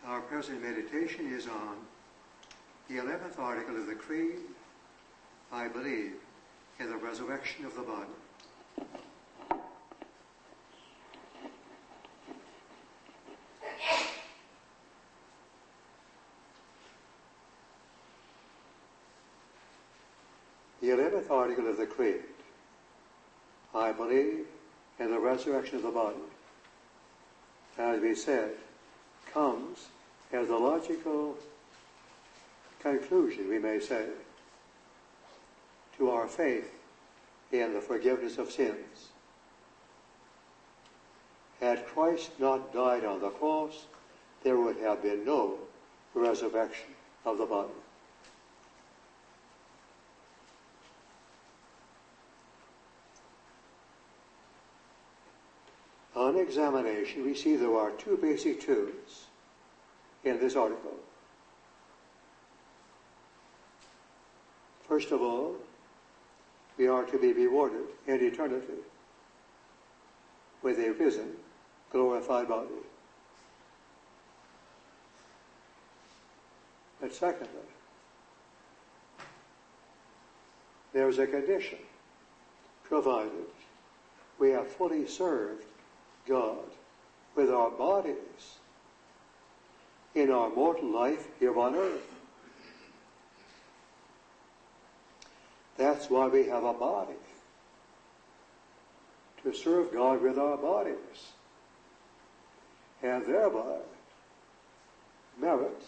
Our present meditation is on the 11th article of the Creed, I believe in the resurrection of the body. The 11th article of the Creed, I believe in the resurrection of the body, as we said, comes as a logical conclusion, we may say, to our faith in the forgiveness of sins. Had Christ not died on the cross, there would have been no resurrection of the body. On examination, we see there are two basic truths in this article. First of all, we are to be rewarded in eternity with a risen, glorified body. But secondly, there is a condition provided we have fully served God with our bodies in our mortal life here on earth. That's why we have a body, to serve God with our bodies, and thereby merit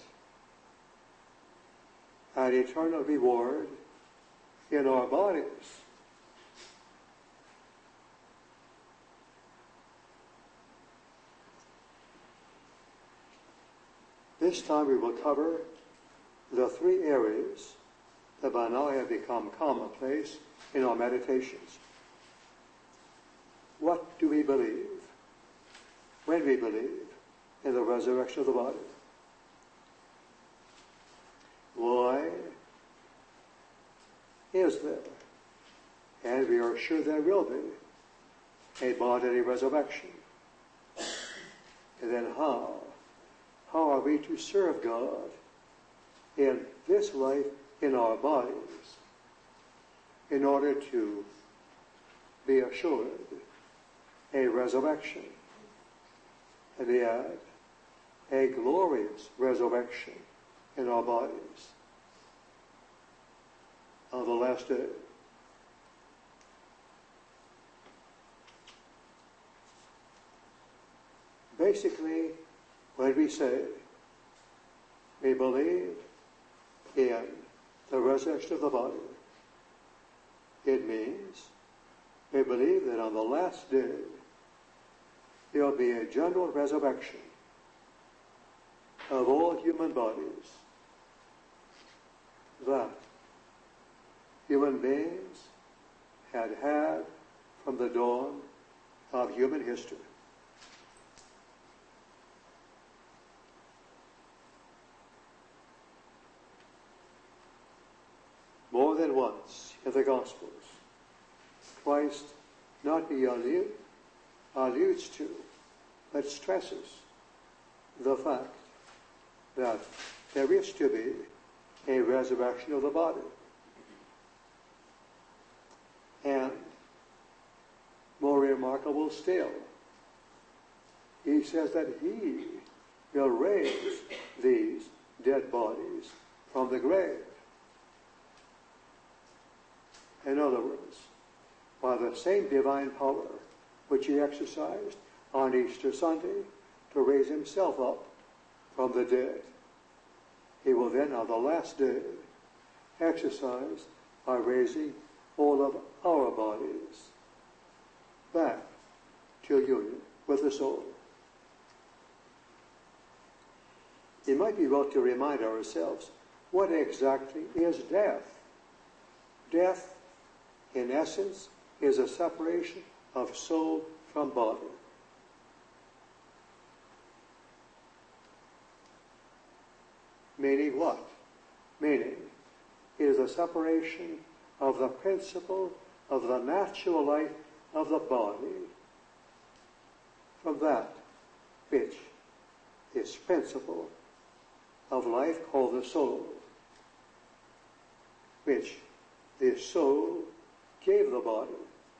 an eternal reward in our bodies. This time we will cover the three areas that by now have become commonplace in our meditations. What do we believe when we believe in the resurrection of the body? Why is there, and we are sure there will be, a bodily resurrection? And then how? How are we to serve God in this life in our bodies in order to be assured a resurrection, and yet a glorious resurrection in our bodies on the last day? Basically, when we say we believe in the resurrection of the body, it means we believe that on the last day there will be a general resurrection of all human bodies, that human beings had from the dawn of human history. More than once in the Gospels, Christ not merely alludes to, but stresses the fact that there is to be a resurrection of the body. And more remarkable still, he says that he will raise these dead bodies from the grave. In other words, by the same divine power which he exercised on Easter Sunday to raise himself up from the dead, he will then on the last day exercise by raising all of our bodies back to union with the soul. It might be well to remind ourselves, what exactly is death? Death, in essence, is a separation of soul from body. Meaning what? Meaning it is a separation of the principle of the natural life of the body from that which is principle of life called the soul, which the soul gave the body.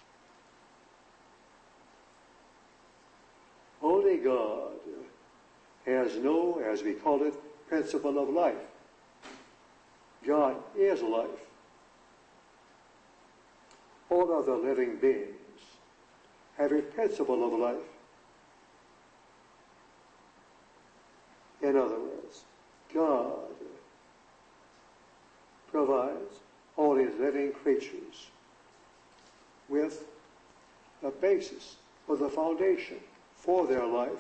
Only God has no, as we call it, principle of life. God is life. All other living beings have a principle of life. In other words, God provides all his living creatures with a basis or the foundation for their life.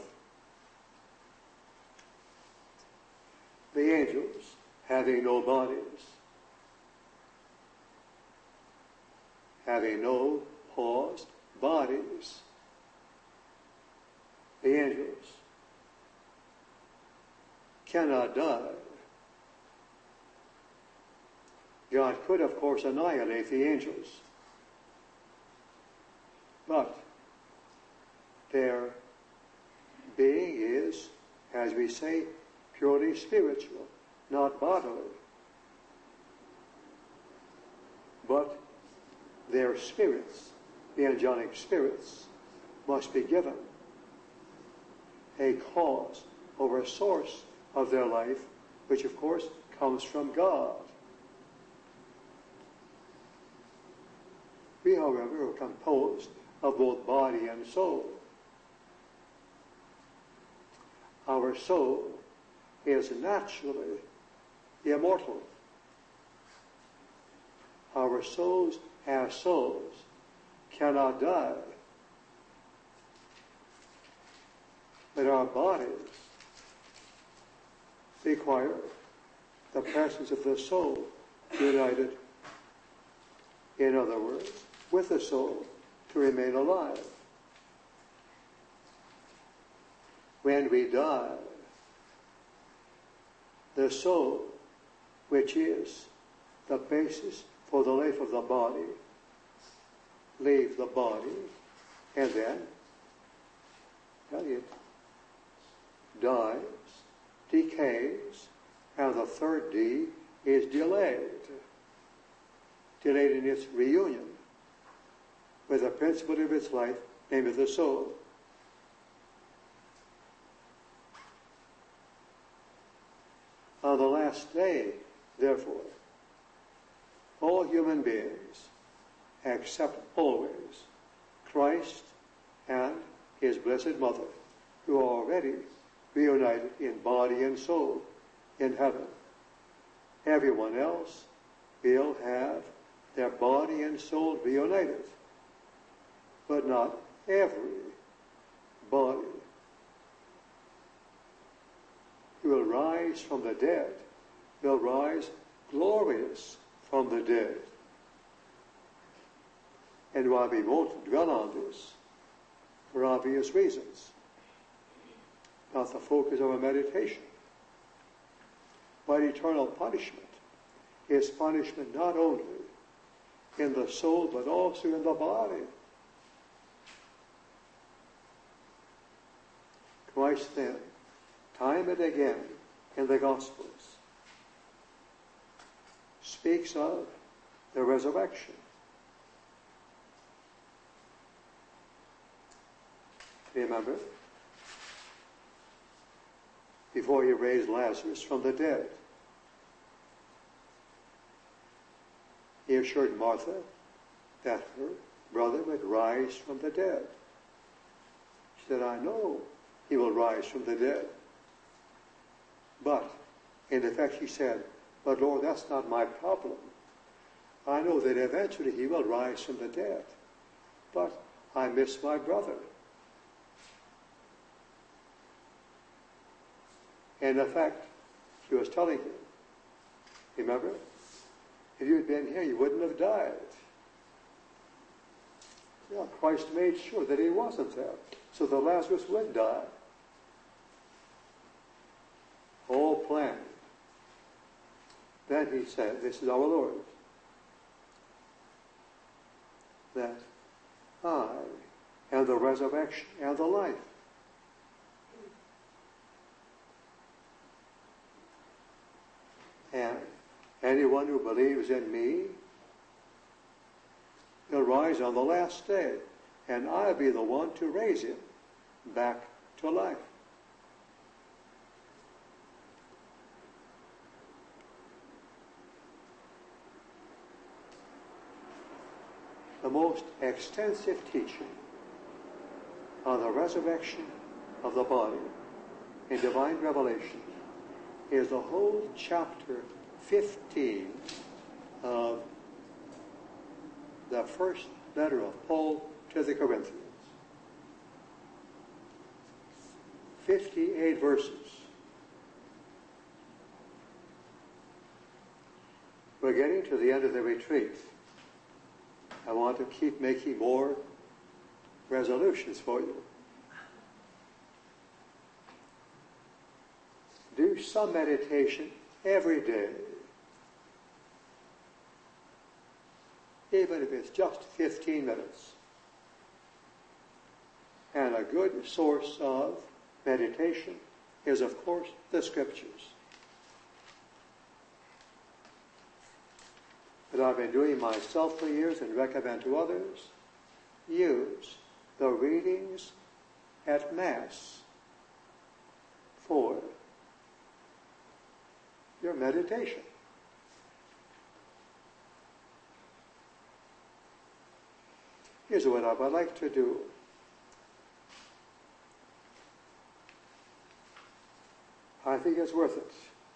The angels, having no bodies, having no paused bodies, the angels cannot die. God could, of course, annihilate the angels, but their being is, as we say, purely spiritual, not bodily. But their spirits, the angelic spirits, must be given a cause or a source of their life, which of course comes from God. We, however, are composed of both body and soul. Our soul is naturally immortal. Our souls, as souls, cannot die. But our bodies require the presence of the soul united, in other words, with the soul to remain alive. When we die, the soul, which is the basis for the life of the body, leaves the body and then it dies, decays, and the third D is delayed in its reunion with the principle of its life, namely the soul. On the last day, therefore, all human beings, except always Christ and his Blessed Mother, who are already reunited in body and soul in heaven. Everyone else will have their body and soul reunited, but not every body. Who will rise from the dead, will rise glorious from the dead. And while we won't dwell on this, for obvious reasons, not the focus of our meditation, but eternal punishment is punishment not only in the soul, but also in the body. Christ then, time and again in the Gospels, speaks of the resurrection. Remember? Before he raised Lazarus from the dead, he assured Martha that her brother would rise from the dead. She said, I know he will rise from the dead. But, in effect, she said, but Lord, that's not my problem. I know that eventually he will rise from the dead. But I miss my brother. In effect, she was telling him, remember, if you had been here, you wouldn't have died. Yeah, Christ made sure that he wasn't there, so that Lazarus would die. All planned. Then he said, this is our Lord, that I am the resurrection and the life. And anyone who believes in me will rise on the last day, and I'll be the one to raise him back to life. The most extensive teaching on the resurrection of the body in divine revelation is the whole chapter 15 of the first letter of Paul to the Corinthians. 58 verses. We're getting to the end of the retreat. I want to keep making more resolutions for you. Do some meditation every day. Even if it's just 15 minutes. And a good source of meditation is, of course, the Scriptures. But I've been doing myself for years and recommend to others, use the readings at Mass for your meditation. Here's what I would like to do. I think it's worth it.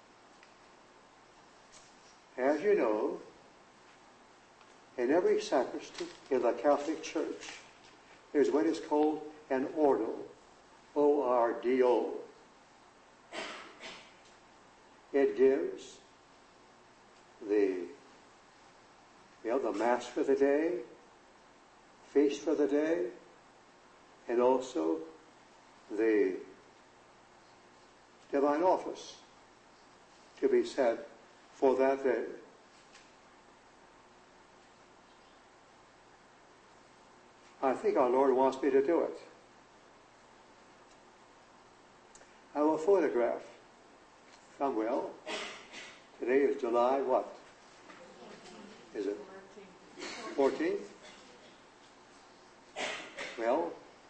As you know, in every sacristy in the Catholic Church, there's what is called an ordo, O-R-D-O. It gives the Mass for the day, feast for the day, and also the divine office to be said for that day. I think our Lord wants me to do it. I will photograph Samuel. Today is July what? Is it 14th? Well,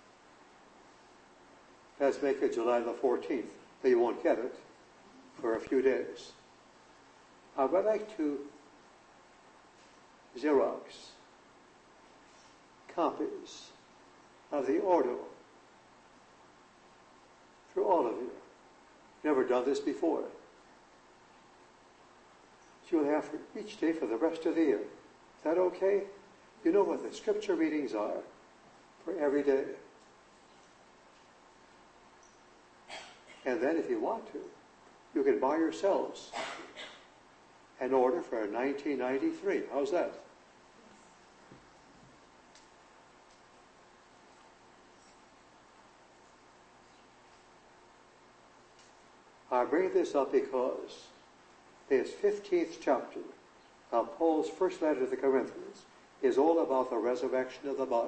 let's make it July the 14th. But you won't get it for a few days. I would like to Xerox copies of the Ordo for all of you. Never done this before. You'll have for each day for the rest of the year. Is that okay? You know what the Scripture readings are for every day. And then if you want to, you can buy yourselves an order for 1993. How's that? I bring this up because this 15th chapter of Paul's first letter to the Corinthians is all about the resurrection of the body.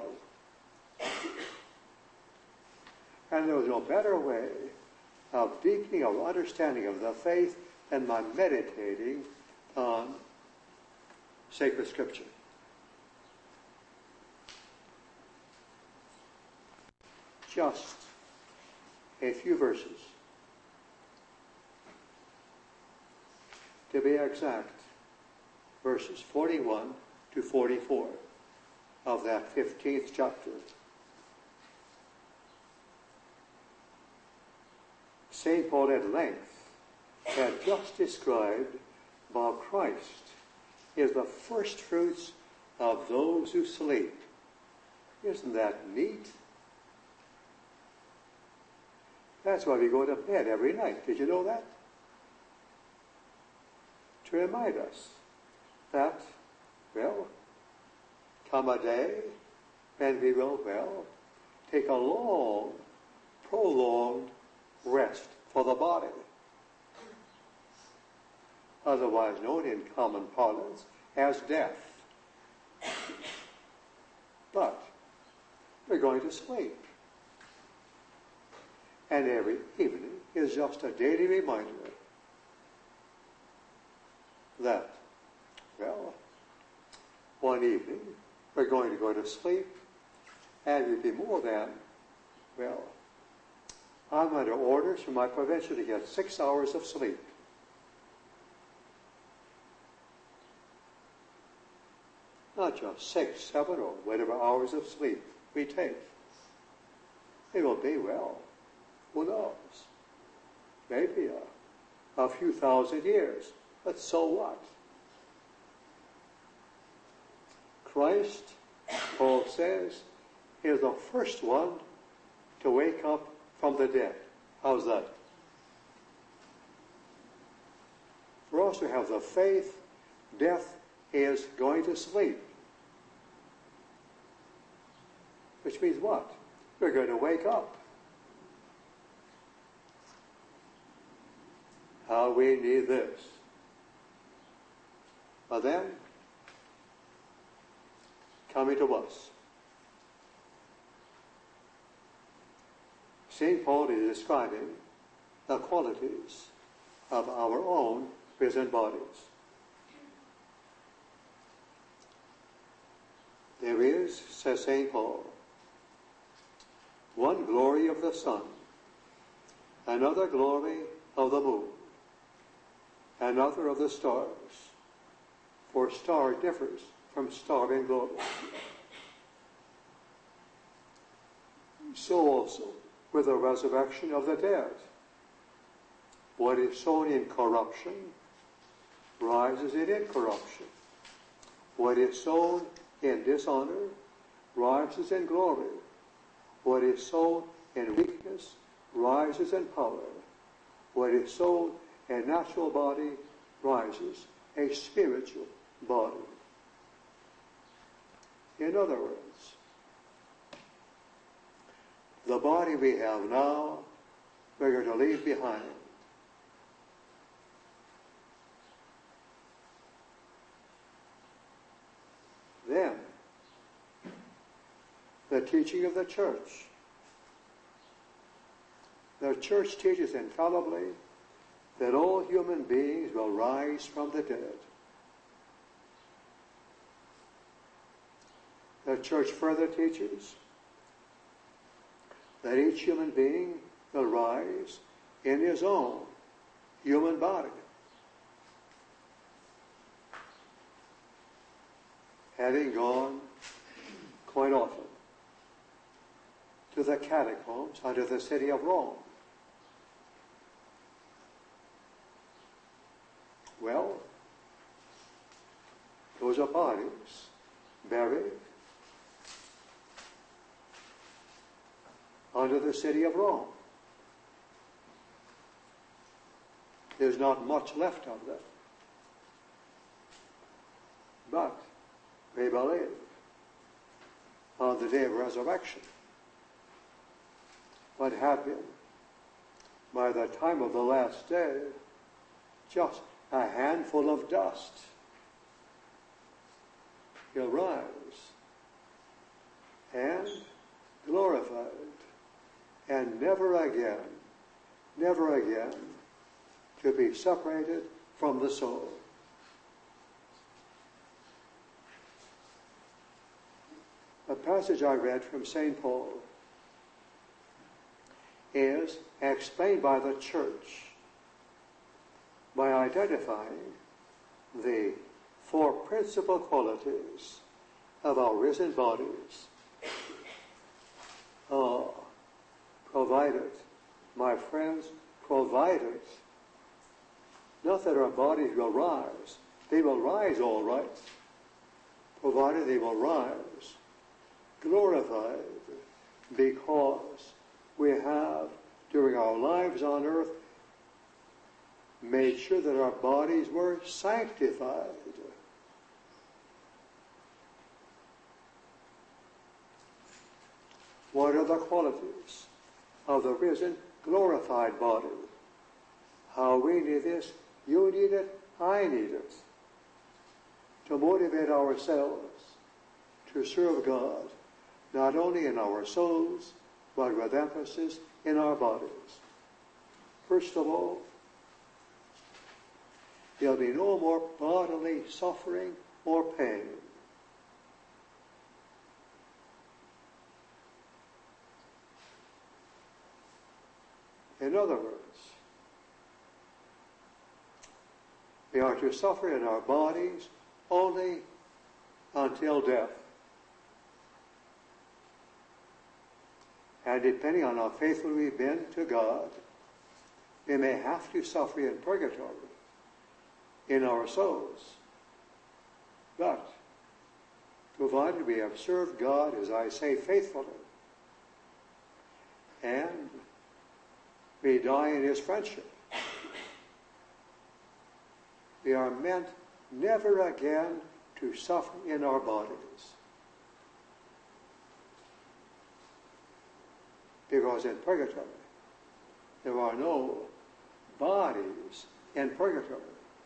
And there was no better way of deepening our understanding of the faith than by meditating on sacred Scripture. Just a few verses. To be exact, verses 41 to 44 of that 15th chapter. St. Paul at length had just described how Christ is the first fruits of those who sleep. Isn't that neat? That's why we go to bed every night. Did you know that? To remind us that, well, come a day when we will, take a long, prolonged rest for the body, otherwise known in common parlance as death. But we're going to sleep. And every evening is just a daily reminder that, well, one evening we're going to go to sleep, and we'd be more than, well, I'm under orders from my provincial to get 6 hours of sleep. Not just 6, 7, or whatever hours of sleep we take. It will be, well, who knows? Maybe a few thousand years, but so what? Christ, Paul says, is the first one to wake up from the dead. How's that? For us to have the faith, death is going to sleep. Which means what? We're going to wake up. How we need this. But then, coming to us, St. Paul is describing the qualities of our own risen bodies. There is, says St. Paul, one glory of the sun, another glory of the moon, another of the stars, for star differs from star in glory. So also with the resurrection of the dead. What is sown in corruption rises in incorruption. What is sown in dishonor rises in glory. What is sown in weakness rises in power. What is sown in natural body rises a spiritual body. In other words, the body we have now, we're going to leave behind. Then, the teaching of the church. The church teaches infallibly that all human beings will rise from the dead. The church further teaches that each human being will rise in his own human body. Having gone quite often to the catacombs under the city of Rome. Well, those are bodies buried under the city of Rome. There's not much left of them. But we believe on the day of resurrection what had been, by the time of the last day, just a handful of dust. He'll rise and glorified, and never again to be separated from the soul. A passage I read from St. Paul is explained by the church by identifying the four principal qualities of our risen bodies. Provided, my friends, provided, not that our bodies will rise. They will rise all right, provided they will rise, glorified, because we have, during our lives on earth, made sure that our bodies were sanctified. What are the qualities of the risen, glorified body? How we need this, you need it, I need it, to motivate ourselves to serve God, not only in our souls, but with emphasis in our bodies. First of all, there'll be no more bodily suffering or pain. In other words, we are to suffer in our bodies only until death. And depending on how faithful we've been to God, we may have to suffer in purgatory in our souls. But, provided we have served God, as I say, faithfully, and we die in His friendship, we are meant never again to suffer in our bodies. Because in purgatory, there are no bodies in purgatory.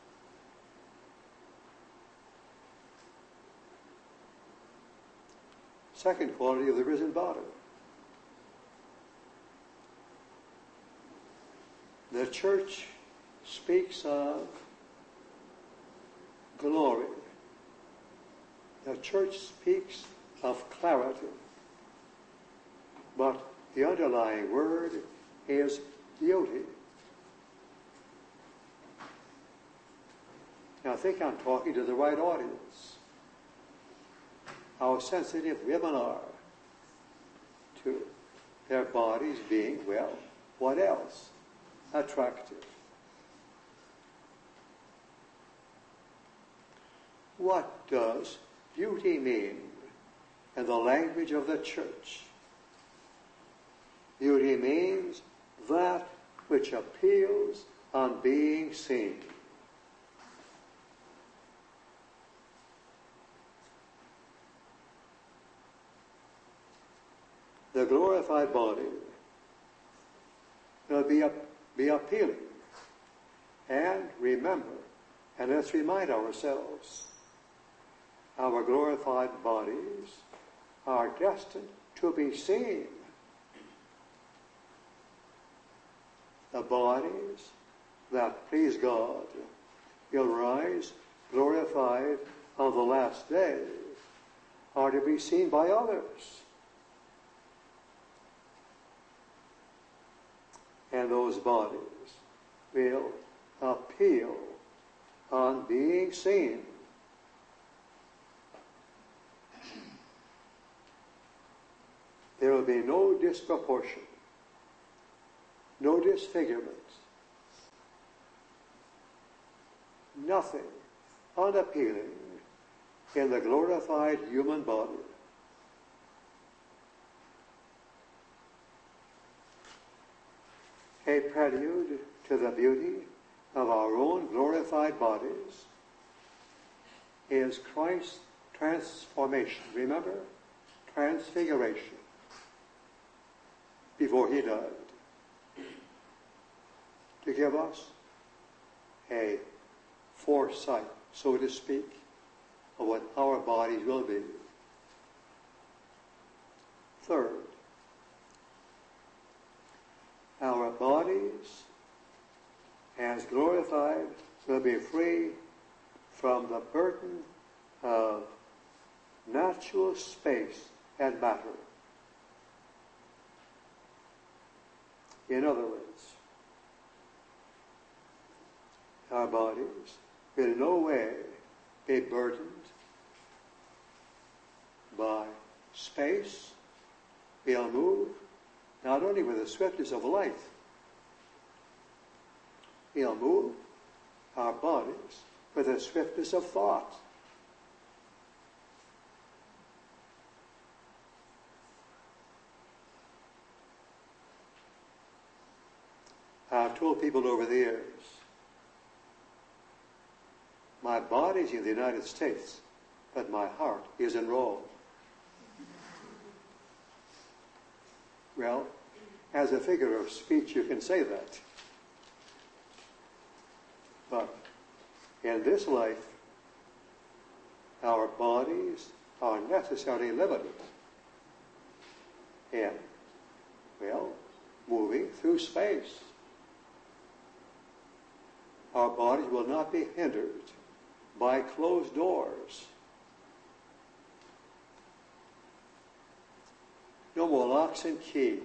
Second quality of the risen body. The church speaks of glory. The church speaks of clarity. But the underlying word is beauty. Now I think I'm talking to the right audience. How sensitive women are to their bodies being, well, what else? Attractive. What does beauty mean in the language of the church? Beauty means that which appeals on being seen. The glorified body will be appealing. And remember, and let's remind ourselves, our glorified bodies are destined to be seen. The bodies that please God will rise glorified on the last day are to be seen by others. And those bodies will appeal on being seen. There will be no disproportion, no disfigurement, nothing unappealing in the glorified human body. A prelude to the beauty of our own glorified bodies is Christ's transformation. Remember? Transfiguration. Before He died. To give us a foresight, so to speak, of what our bodies will be. Third, our bodies, as glorified, will be free from the burden of natural space and matter. In other words, our bodies will in no way be burdened by space. We'll move not only with the swiftness of light, we'll move our bodies with the swiftness of thought. I've told people over the years, my body's in the United States, but my heart is in Rome. Well, as a figure of speech, you can say that. But in this life, our bodies are necessarily limited in, well, moving through space. our bodies will not be hindered by closed doors. No more locks and keys.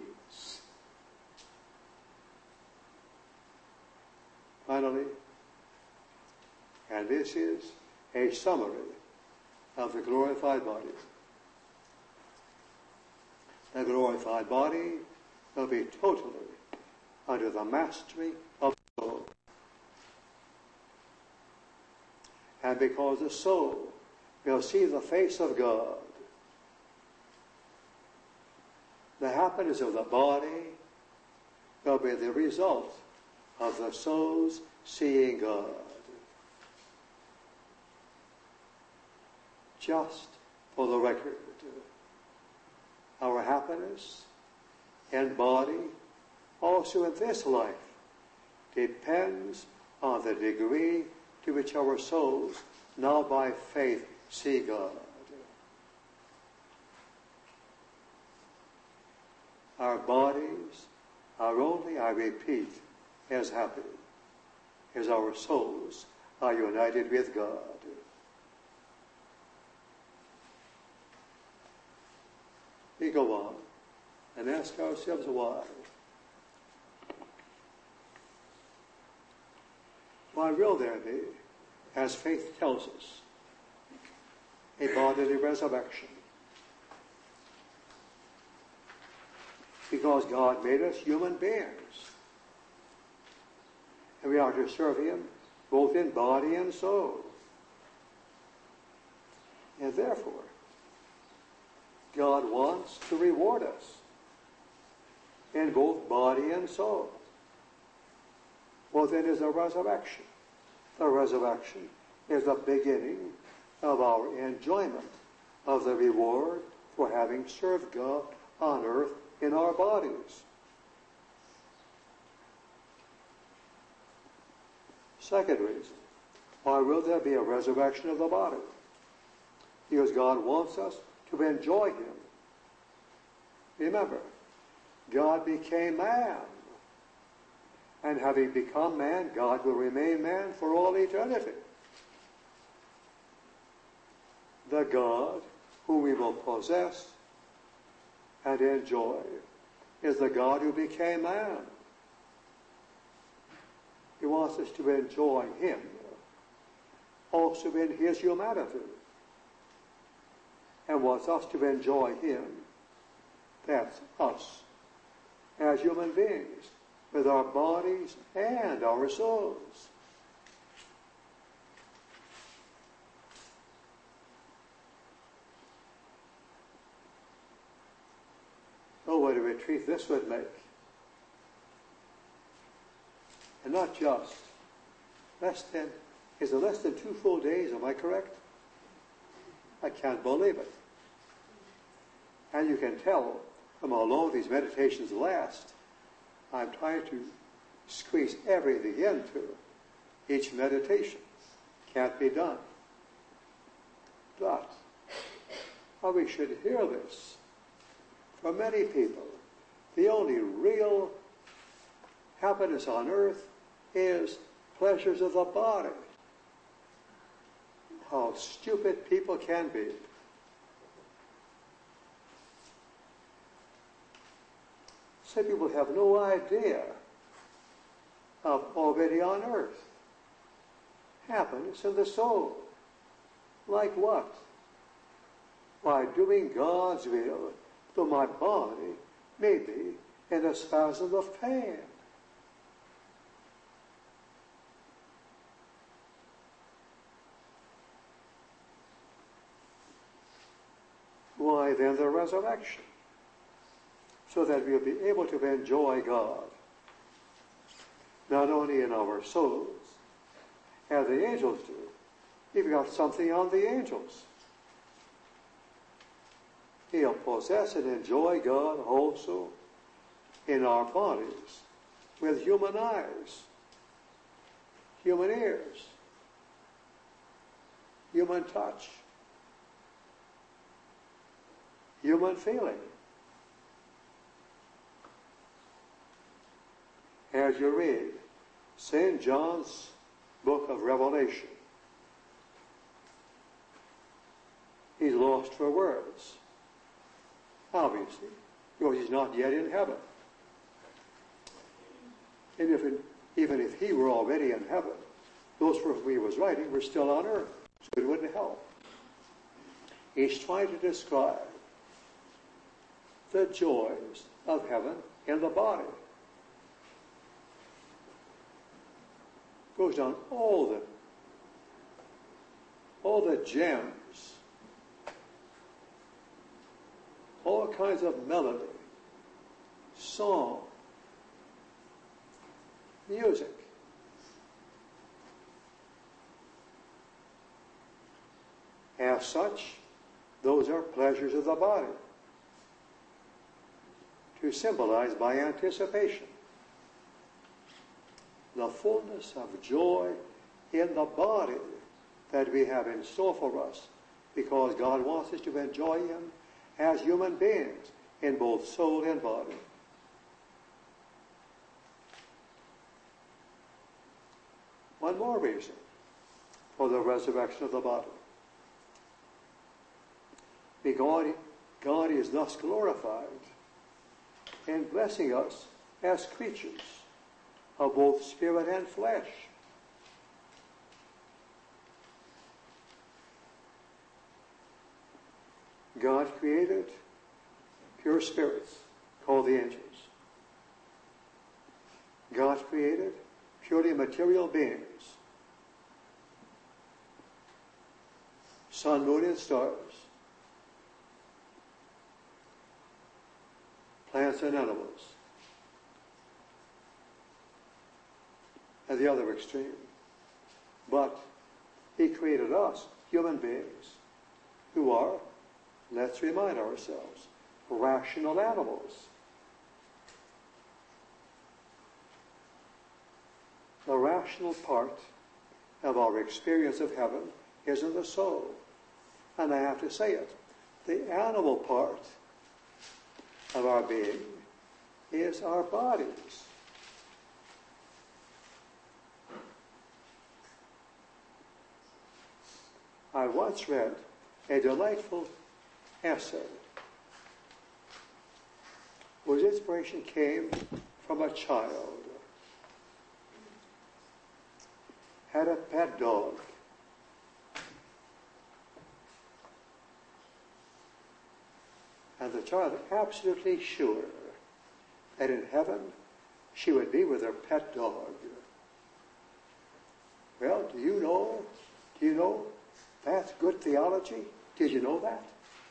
Finally, and this is a summary of the glorified body. The glorified body will be totally under the mastery of the soul. And because the soul will see the face of God, the happiness of the body will be the result of the soul's seeing God. Just for the record, our happiness in body, also in this life, depends on the degree to which our souls now by faith see God. Our bodies are only, I repeat, as happy as our souls are united with God. We go on and ask ourselves why. Why will there be, as faith tells us, a bodily resurrection? Because God made us human beings. And we are to serve Him both in body and soul. And therefore, God wants to reward us in both body and soul. Well, then is a resurrection. The resurrection is the beginning of our enjoyment of the reward for having served God on earth in our bodies. Second reason, why will there be a resurrection of the body? Because God wants us to enjoy Him. Remember, God became man. And having become man, God will remain man for all eternity. The God whom we will possess and enjoy is the God who became man. He wants us to enjoy Him also in His humanity. And wants us to enjoy Him, that's us, as human beings, with our bodies and our souls. Oh, what a retreat this would make. And not just less than 2 full days, am I correct? I can't believe it. And you can tell from how long these meditations last, I'm trying to squeeze everything into each meditation. Can't be done. But we should hear this. For many people, the only real happiness on earth is pleasures of the body. How stupid people can be. Some people have no idea of already on earth happiness in the soul. Like what? By doing God's will, though my body may be in a spasm of pain. Why then the resurrection? So that we'll be able to enjoy God, not only in our souls, as the angels do. We've got something on the angels. He'll possess and enjoy God also in our bodies, with human eyes, human ears, human touch, human feeling. As you read St. John's book of Revelation. He's lost for words, obviously, because he's not yet in heaven. And even if he were already in heaven, those for whom he was writing were still on earth, so it wouldn't help. He's trying to describe the joys of heaven in the body. Goes down all the gems, all kinds of melody, song, music. As such, those are pleasures of the body, to symbolize by anticipation the fullness of joy in the body that we have in store for us, because God wants us to enjoy Him as human beings in both soul and body. One more reason for the resurrection of the body. Because God is thus glorified in blessing us as creatures of both spirit and flesh. God created pure spirits called the angels. God created purely material beings, sun, moon, and stars, plants and animals. At the other extreme. But He created us, human beings, who are, let's remind ourselves, rational animals. The rational part of our experience of heaven is in the soul. And I have to say it, the animal part of our being is our bodies. I once read a delightful essay whose inspiration came from a child. Had a pet dog. And the child absolutely sure that in heaven she would be with her pet dog. Well, do you know that's good theology? Did you know that?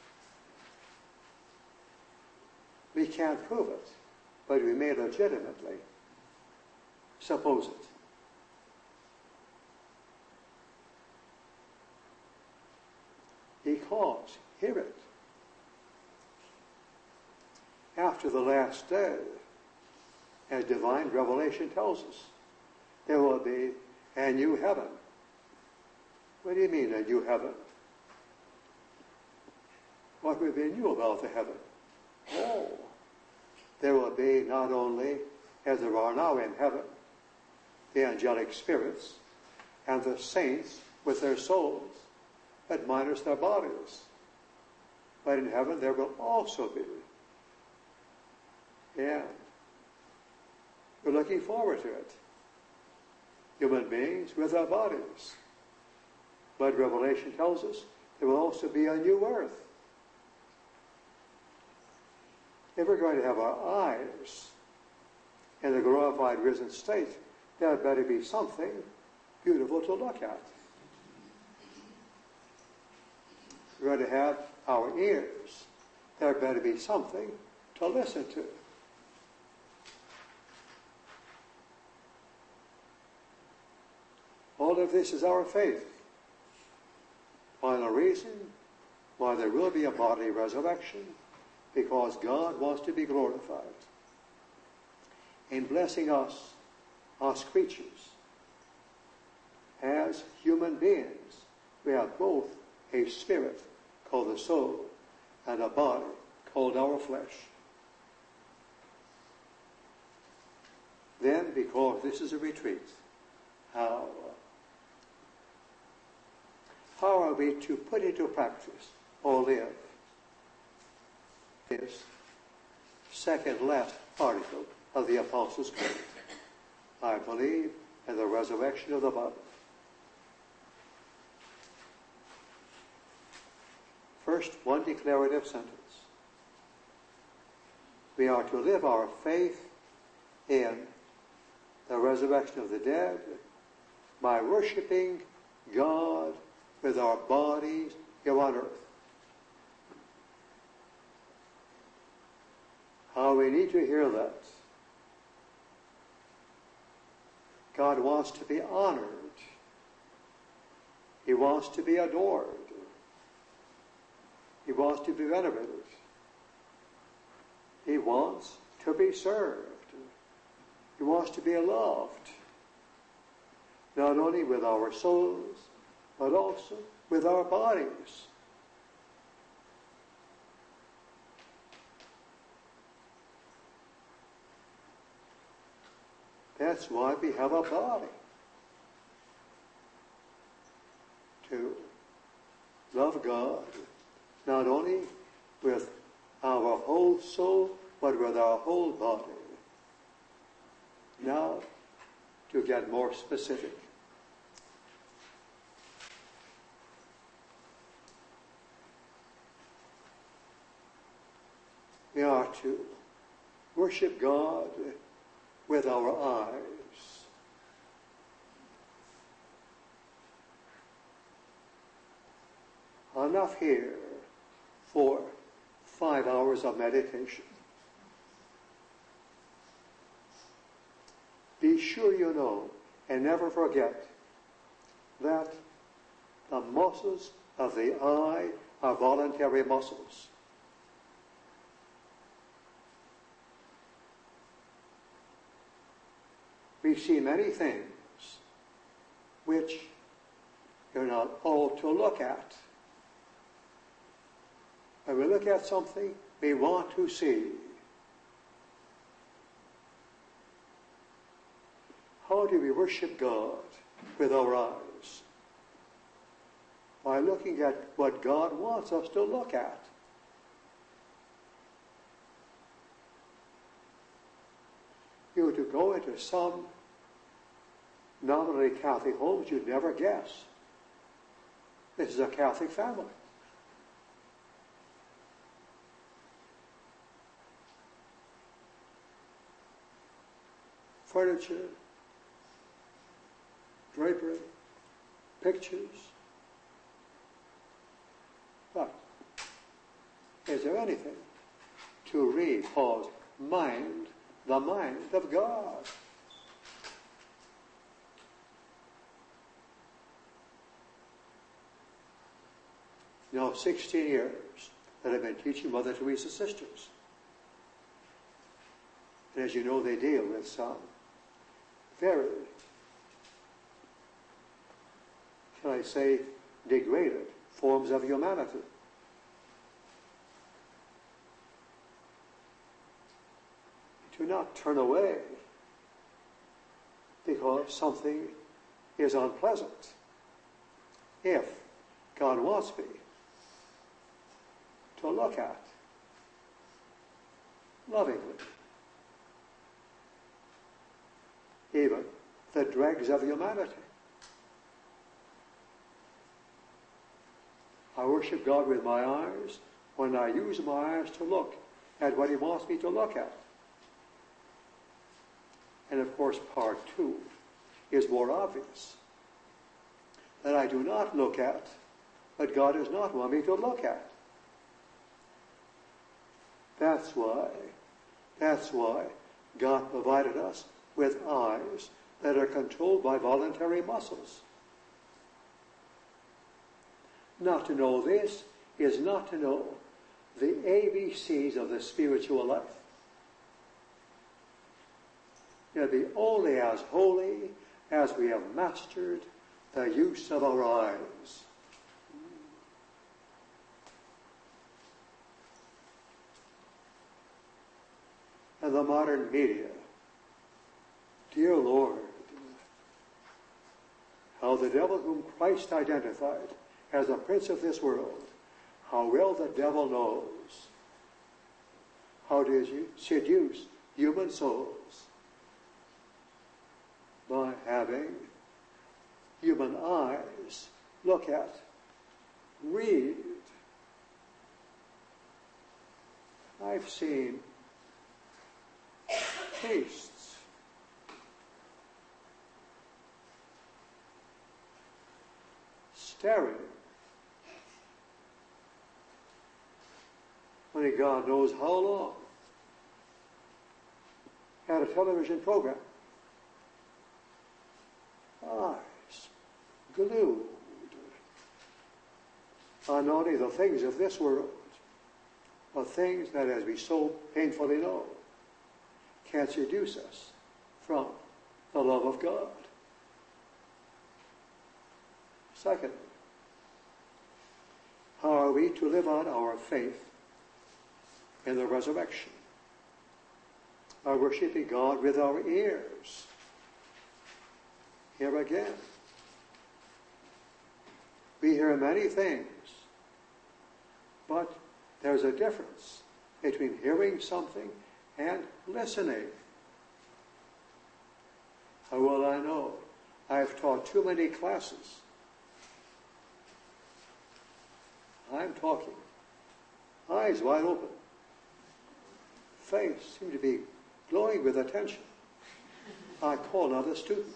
We can't prove it, but we may legitimately suppose it. Because, hear it, after the last day, as divine revelation tells us, there will be a new heaven. What do you mean, a new heaven? What will be new about the heaven? Oh, there will be not only, as there are now in heaven, the angelic spirits and the saints with their souls, but minus their bodies. But in heaven there will also be. And we're looking forward to it. Human beings with their bodies. But Revelation tells us there will also be a new earth. If we're going to have our eyes in the glorified risen state, there better be something beautiful to look at. We're going to have our ears. There better be something to listen to. All of this is our faith. Final reason why there will be a bodily resurrection, because God wants to be glorified in blessing us creatures. As human beings, we have both a spirit called the soul and a body called our flesh. Then, because this is a retreat, how how are we to put into practice or live this second last article of the Apostles' Creed? I believe in the resurrection of the body. First, one declarative sentence. We are to live our faith in the resurrection of the dead by worshiping God with our bodies here on earth. How we need to hear that. God wants to be honored. He wants to be adored. He wants to be venerated. He wants to be served. He wants to be loved. Not only with our souls, but also with our bodies. That's why we have a body. To love God, not only with our whole soul, but with our whole body. Now, to get more specific. We are to worship God with our eyes. Enough here for 5 hours of meditation. Be sure you know and never forget that the muscles of the eye are voluntary muscles. We see many things which you're not all to look at. When we look at something, we want to see. How do we worship God with our eyes? By looking at what God wants us to look at. You were to go into some nominally Catholic homes, you'd never guess. This is a Catholic family. Furniture, drapery, pictures. But is there anything to read Paul's mind, the mind of God? Now, 16 years that I've been teaching Mother Teresa's sisters. And as you know, they deal with some very, shall I say, degraded forms of humanity. Do not turn away because something is unpleasant. If God wants me to look at lovingly even the dregs of humanity. I worship God with my eyes when I use my eyes to look at what He wants me to look at. And of course, part 2 is more obvious. That I do not look at what God does not want me to look at. That's why God provided us with eyes that are controlled by voluntary muscles. Not to know this is not to know the ABCs of the spiritual life. You'll be only as holy as we have mastered the use of our eyes. And the modern media, dear Lord, how the devil whom Christ identified as a prince of this world, how well the devil knows how to seduce human souls by having human eyes look at, read. I've seen priests staring. Only God knows how long. At a television program. Eyes glued on not only the things of this world, but things that, as we so painfully know, can seduce us from the love of God. Secondly, how are we to live out our faith in the resurrection? By worshiping God with our ears. Here again, we hear many things, but there's a difference between hearing something and listening. How will I know? I've taught too many classes. I'm talking, eyes wide open, face seemed to be glowing with attention. I call another student.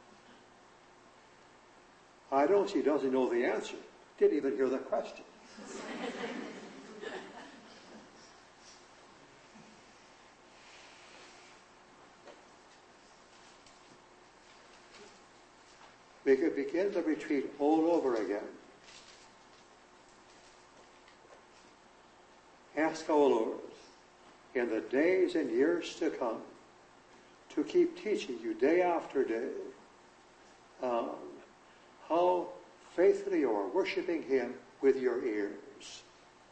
I don't see he doesn't know the answer. Didn't even hear the question. We could begin the retreat all over again. Ask our Lord in the days and years to come to keep teaching you day after day how faithfully you are worshiping Him with your ears.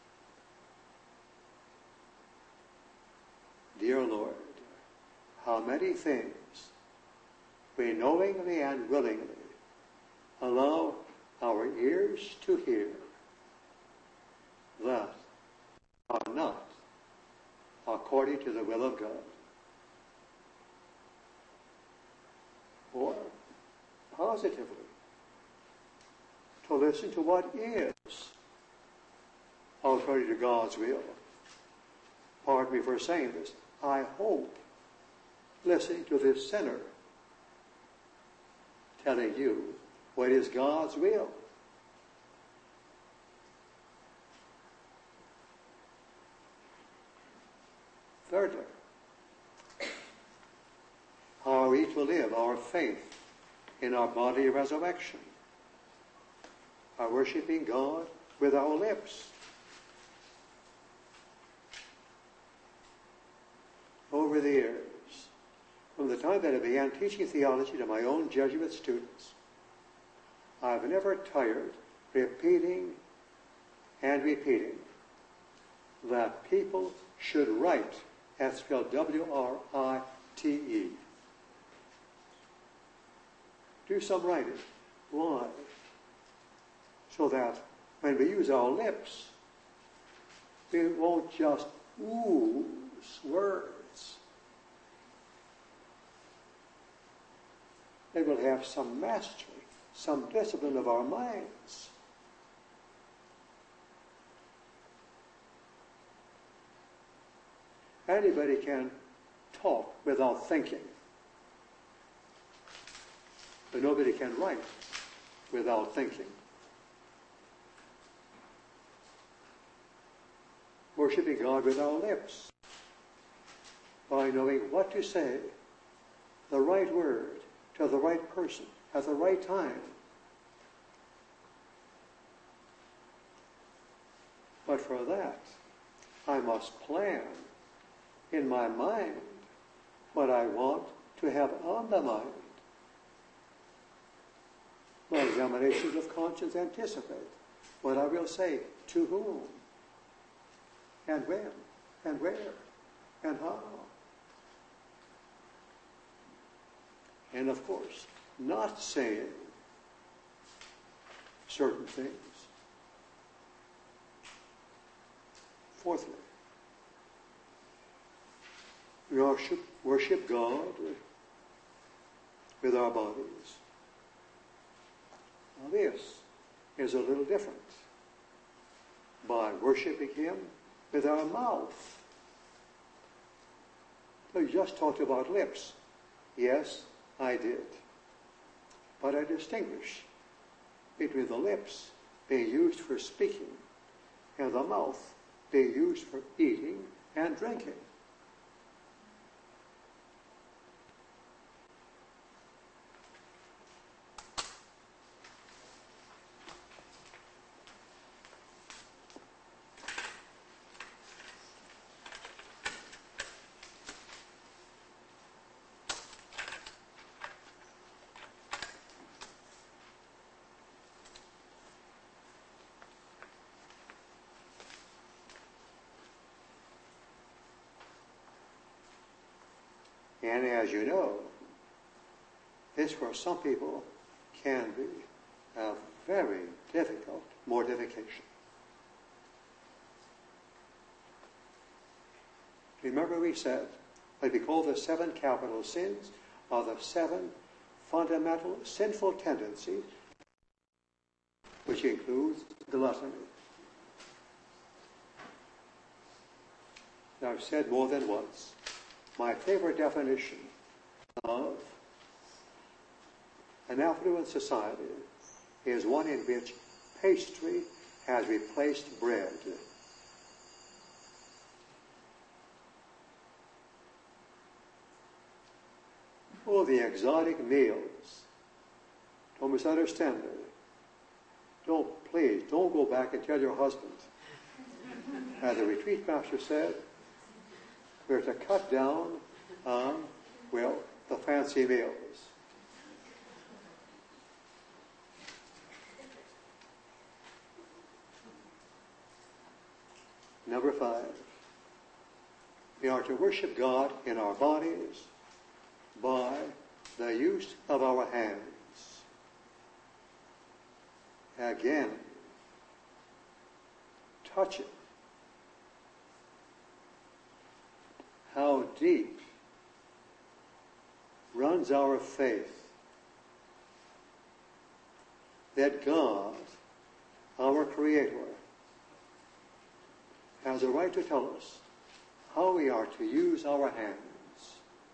Dear Lord, how many things we knowingly and willingly allow our ears to hear that are not according to the will of God. Or, positively, to listen to what is according to God's will. Pardon me for saying this. I hope listening to this sinner telling you what is God's will. Thirdly, how are we to live our faith in our body resurrection? By worshiping God with our lips. Over the years, from the time that I began teaching theology to my own Jesuit students, I've never tired repeating and repeating that people should write. That's spelled W-R-I-T-E. Do some writing. Why? So that when we use our lips, we won't just ooze words. They will have some mastery, some discipline of our minds. Anybody can talk without thinking, but nobody can write without thinking. Worshipping God with our lips, by knowing what to say, the right word to the right person at the right time. But for that, I must plan in my mind what I want to have on the mind. My examinations of conscience anticipate what I will say to whom, and when, and where, and how. And of course, not saying certain things Fourthly, we worship God with our bodies. Now this is a little different. By worshiping Him with our mouth. So you just talked about lips. Yes, I did. But I distinguish between the lips being used for speaking and the mouth being used for eating and drinking. And as you know, this for some people can be a very difficult mortification. Remember we said what we call the 7 capital sins are the 7 fundamental sinful tendencies, which includes gluttony. Now, I've said more than once, my favorite definition of an affluent society is one in which pastry has replaced bread. Oh, the exotic meals. Don't misunderstand me. Please, don't go back and tell your husband. As the retreat master said, we're to cut down on, the fancy meals. Number 5, we are to worship God in our bodies by the use of our hands. Again, touching. How deep runs our faith that God, our Creator, has a right to tell us how we are to use our hands.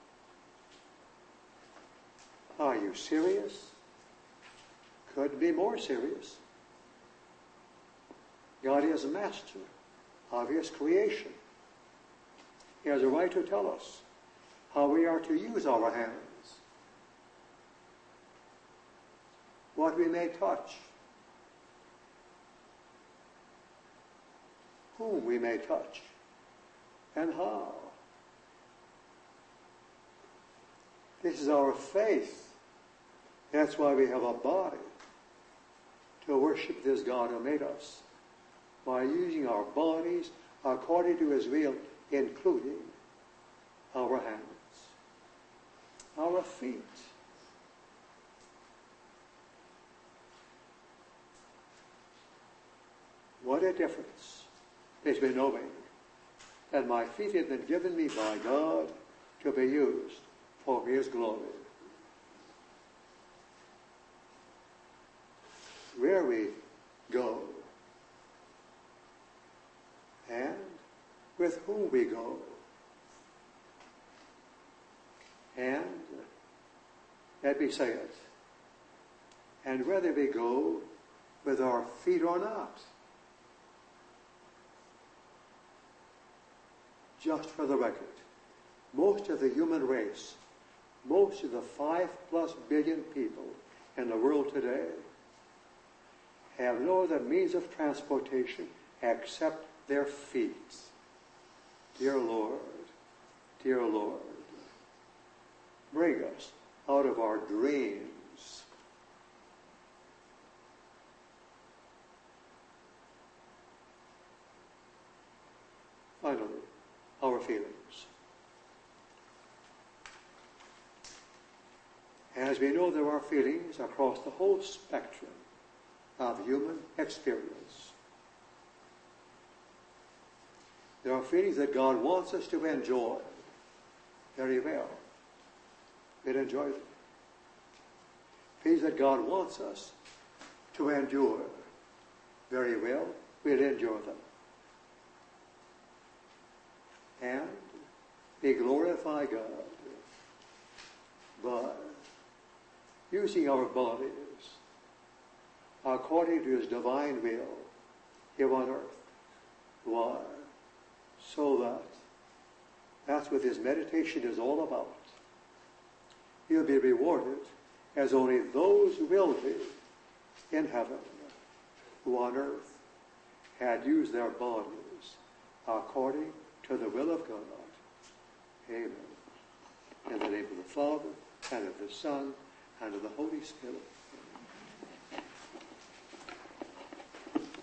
Are you serious? Could be more serious. God is a master of His creation. He has a right to tell us how we are to use our hands, what we may touch, whom we may touch, and how. This is our faith. That's why we have a body, to worship this God who made us, by using our bodies according to His will, including our hands, our feet. What a difference between knowing that my feet have been given me by God to be used for His glory. Where we go and with whom we go, and let me say it, and whether we go with our feet or not. Just for the record, most of the human race, most of the 5+ billion people in the world today have no other means of transportation except their feet. Dear Lord, bring us out of our dreams. Finally, our feelings. As we know, there are feelings across the whole spectrum of human experience. There are feelings that God wants us to enjoy. Very well. We'll enjoy them. Feelings that God wants us to endure. Very well. We'll endure them. And we glorify God by using our bodies according to His divine will here on earth. Why? So that's what His meditation is all about. He'll be rewarded as only those will be in heaven who on earth had used their bodies according to the will of God. Amen. In the name of the Father, and of the Son, and of the Holy Spirit.